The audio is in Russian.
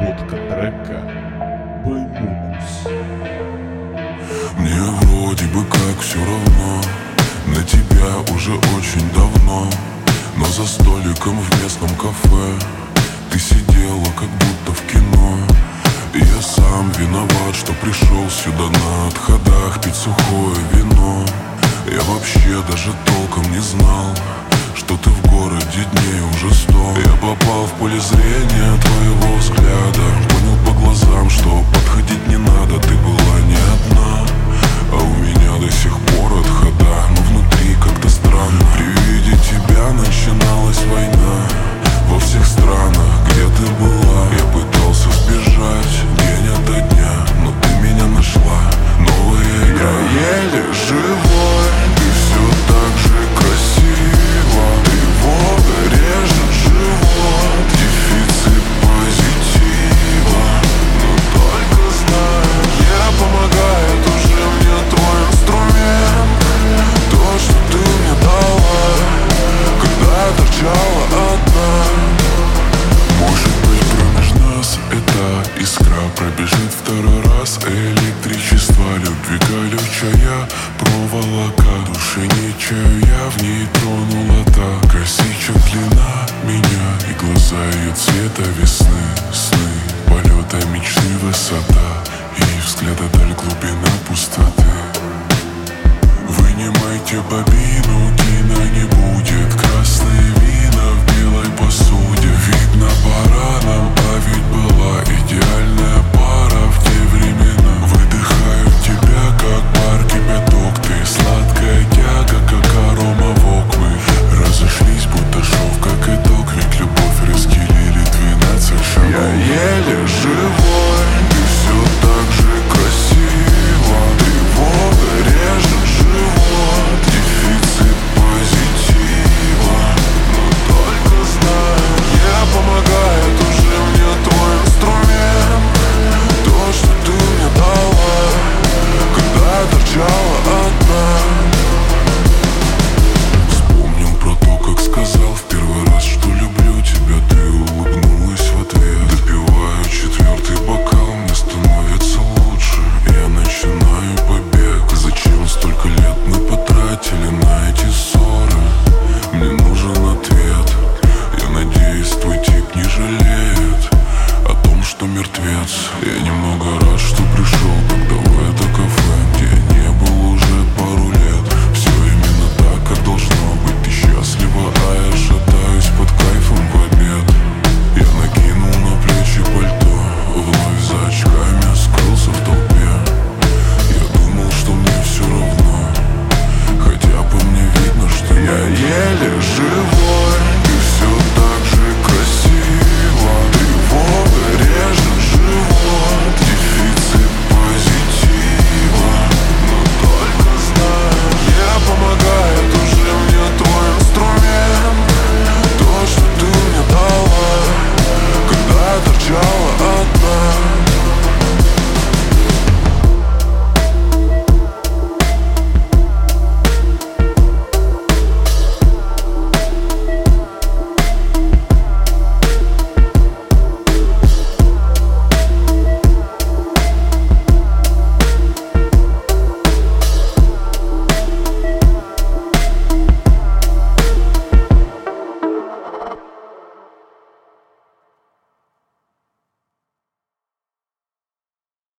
Обработка трека by Mukus. Мне вроде бы как все равно на тебя уже очень давно, но за столиком в местном кафе ты сидела как будто в кино. И я сам виноват, что пришел сюда на отходах пить сухое вино. Я вообще даже толком не знал, что ты в городе дней уже 100. Я попал в поле зрения твоего взгляда, понял по глазам, что подходить не надо. Ты была не одна, а у меня до сих пор отхода, но внутри как-то странно. При виде тебя начиналась война во всех странах, где ты была. Я пытался сбежать день ото дня, но ты меня нашла. Новая игра. Я еле живой, ты все так же красиво. Тревога режет живот, дефицит позитива. Но только знаешь, мне помогает уже мне твой инструмент. То, что ты мне дала, когда я торчала одна. Может быть, промеж нас эта искра пробежит второй раз. Электричество любви колючая проволока, души не чаю, я в ней тронула так. Косичек длина меня и глаза ее цвета весны. Сны, полета мечты, высота и взгляда даль, глубина пустоты. Вынимайте бобину,